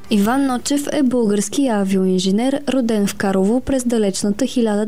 Иван Ночев е български авиоинженер, роден в Карлово през далечната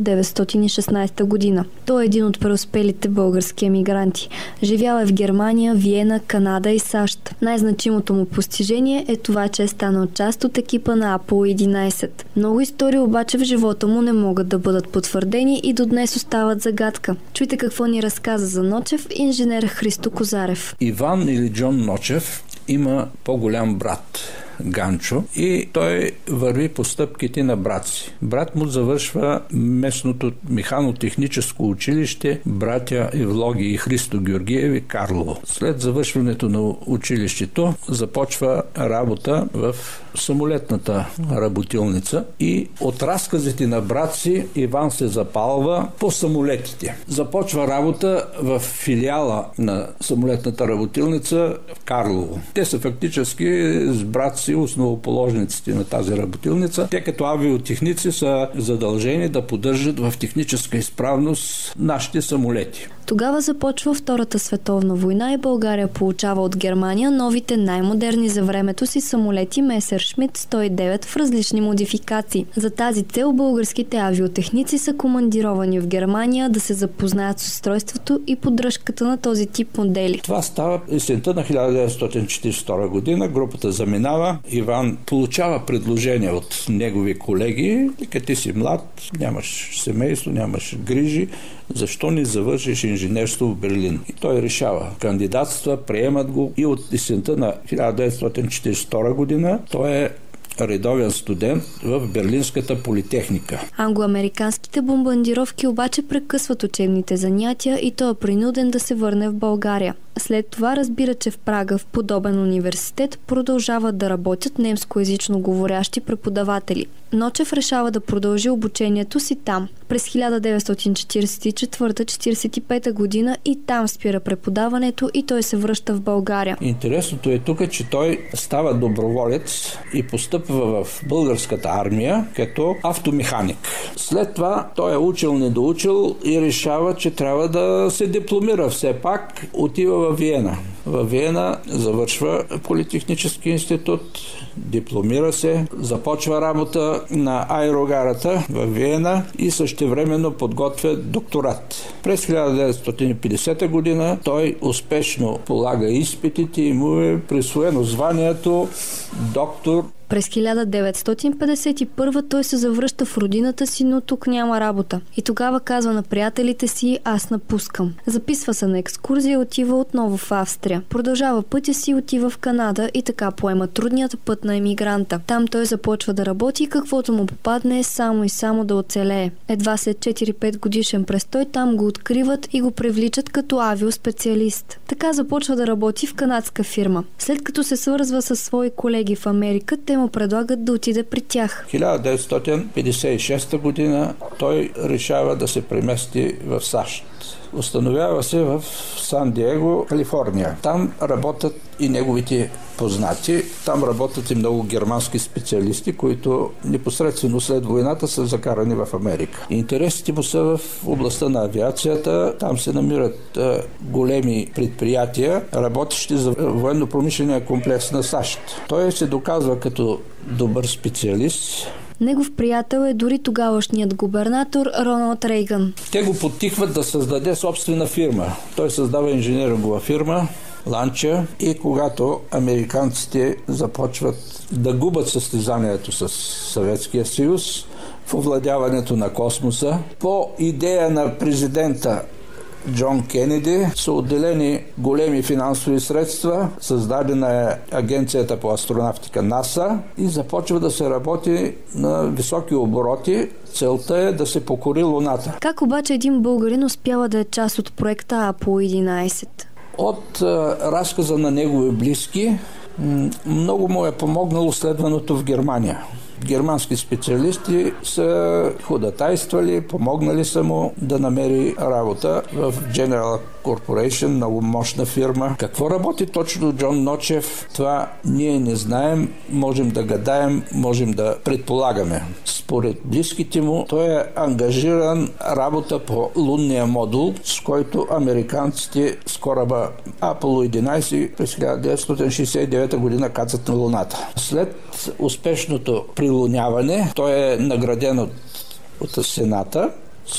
1916 година. Той е един от преуспелите български емигранти. Живял е в Германия, Виена, Канада и САЩ. Най-значимото му постижение е това, че е станал част от екипа на Аполо 11. Много истории обаче в живота му не могат да бъдат потвърдени и до днес остават загадка. Чуйте какво ни разказа за Ночев инженер Христо Козарев. Иван или Джон Ночев има по-голям брат, Ганчо, и той върви по стъпките на брат си. Брат му завършва местното механотехническо училище братя Евлоги и Христо Георгиеви, Карлово. След завършването на училището започва работа в самолетната работилница и от разказите на брат си Иван се запалва по самолетите. Започва работа в филиала на самолетната работилница в Карлово. Те са фактически с брат си основоположниците на тази работилница. Те като авиотехници са задължени да поддържат в техническа изправност нашите самолети. Тогава започва Втората световна война и България получава от Германия новите най-модерни за времето си самолети Месершмит 109 в различни модификации. За тази цел българските авиотехници са командировани в Германия да се запознаят с устройството и поддръжката на този тип модели. Това става есента на 1942 година. Групата заминава. Иван получава предложение от негови колеги. Като ти си млад, нямаш семейство, нямаш грижи, защо не завършиш инженерство в Берлин? И той решава. Кандидатства, приемат го и от есента на 1942 година той е редовен студент в Берлинската политехника. Англо-американските бомбардировки обаче прекъсват учебните занятия и той е принуден да се върне в България. След това разбира, че в Прага в подобен университет продължават да работят немскоязично говорящи преподаватели. Ночев решава да продължи обучението си там. През 1944-45 година и там спира преподаването и той се връща в България. Интересното е тук, че той става доброволец и постъпва в българската армия като автомеханик. След това той е учил, недоучил и решава, че трябва да се дипломира все пак. Отива в Виена. В Виена завършва Политехнически институт, дипломира се, започва работа на аерогарата в Виена и същевременно подготвя докторат. През 1950 година той успешно полага изпитите и му е присвоено званието доктор. През 1951 той се завръща в родината си, но тук няма работа. И тогава казва на приятелите си: аз напускам. Записва се на екскурзия и отива отново в Австрия. Продължава пътя си и отива в Канада и така поема трудният път на емигранта. Там той започва да работи и каквото му попадне е само и само да оцелее. Едва след 4-5 годишен престой там го откриват и го привличат като авиоспециалист. Така започва да работи в канадска фирма. След като се свързва със свои колеги в Америка, те му предлагат да отиде при тях. 1956 година той решава да се премести в САЩ. Установява се в Сан-Диего, Калифорния. Там работят и неговите познати. Там работят и много германски специалисти, които непосредствено след войната са закарани в Америка. Интересите му са в областта на авиацията. Там се намират големи предприятия, работещи за военно-промишления комплекс на САЩ. Той се доказва като добър специалист. Негов приятел е дори тогавашният губернатор Роналд Рейган. Те го подтикват да създаде собствена фирма. Той създава инженерингова фирма Ланча и когато американците започват да губят състезанието с Съветския съюз в овладяването на космоса, по идея на президента Джон Кенеди са отделени големи финансови средства, създадена е агенцията по астронавтика НАСА и започва да се работи на високи обороти. Целта е да се покори Луната. Как обаче един българин успява да е част от проекта Аполо 11? От разказа на негови близки много му е помогнало следването в Германия. Германски специалисти са ходатайствали, помогнали са му да намери работа в General Corporation, много мощна фирма. Какво работи точно Джон Ночев, това ние не знаем, можем да гадаем, можем да предполагаме. Според близките му, той е ангажиран работа по лунния модул, с който американците с кораба Apollo 11 през 1969 година кацат на Луната. След успешното прилуняване, той е награден от Сената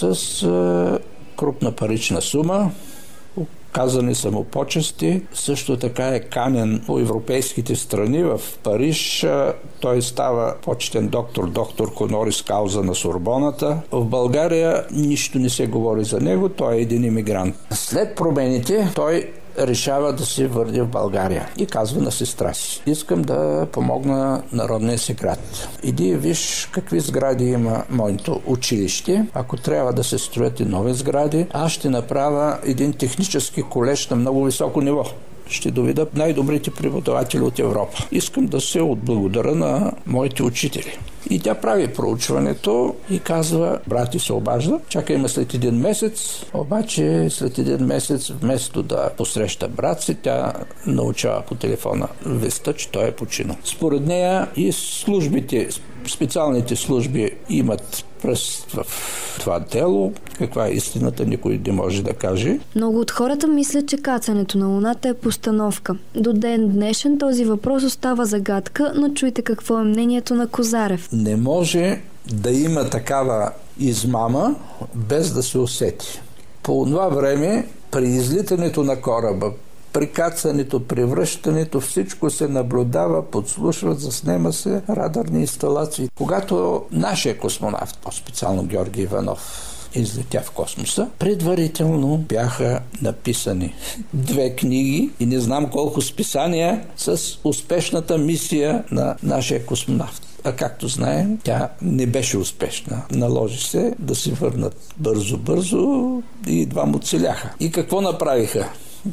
с крупна парична сума. Казани са му почести. Също така е канен по европейските страни. В Париж той става почетен доктор хонорис кауза на Сорбоната. В България нищо не се говори за него. Той е един имигрант. След промените той решава да се върне в България и казва на сестра си: искам да помогна народния си град. Иди виж какви сгради има моето училище. Ако трябва да се строят и нови сгради, аз ще направя един технически колеж на много високо ниво. Ще доведа най-добрите преподаватели от Европа. Искам да се отблагодаря на моите учители. И тя прави проучването и казва: брат ти се обажда, чакай ме след един месец. Обаче след един месец, вместо да посреща брат си, тя научава по телефона веста, че той е починал. Според нея и службите, специалните служби имат пръст в това дело. Каква е истината, никой не може да каже. Много от хората мислят, че кацането на Луната е постановка. До ден днешен този въпрос остава загадка, но чуйте какво е мнението на Козарев. Не може да има такава измама без да се усети. По това време, при излитането на кораба, при кацането, при връщането, всичко се наблюдава, подслушва, заснема се, радарни инсталации. Когато нашия космонавт, по-специално Георги Иванов, излетя в космоса, предварително бяха написани 2 книги и не знам колко списания с успешната мисия на нашия космонавт. А както знаем, тя не беше успешна. Наложи се да се върнат бързо и двама оцеляха. И какво направиха?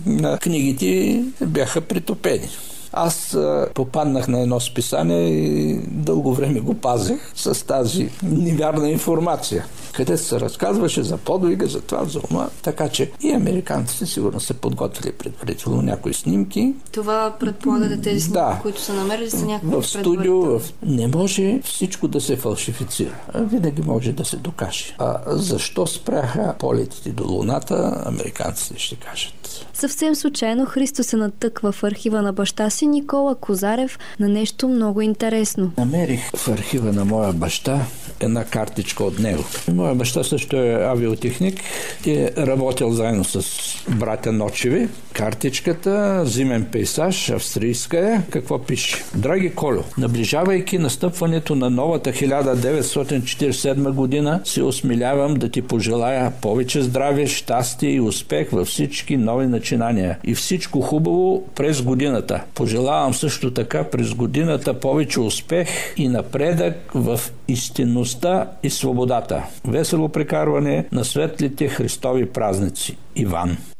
Книгите бяха притопени. Аз попаднах на едно списание и дълго време го пазех с тази невярна информация, където се разказваше за подвига, за това, за ума. Така че и американците сигурно се подготвили предварително някои снимки. Това предполагате тези снимки, които са намерили, са някакви в студио. Не може всичко да се фалшифицира. Винаги може да се докаже. Защо спряха полетите до Луната, американците ще кажат. Съвсем случайно Христо се натъква в архива на баща си Никола Козарев на нещо много интересно. Намерих в архива на моя баща една картичка от него. Моя баща също е авиотехник и е работил заедно с братя Ночеви. Картичката, зимен пейсаж, австрийска е. Какво пише? Драги Колю, наближавайки настъпването на новата 1947 година, се осмелявам да ти пожелая повече здраве, щастие и успех във всички нови начинания и всичко хубаво през годината. Пожелавам също така през годината повече успех и напредък в истинността и свободата. Весело прекарване на светлите Христови празници. Иван.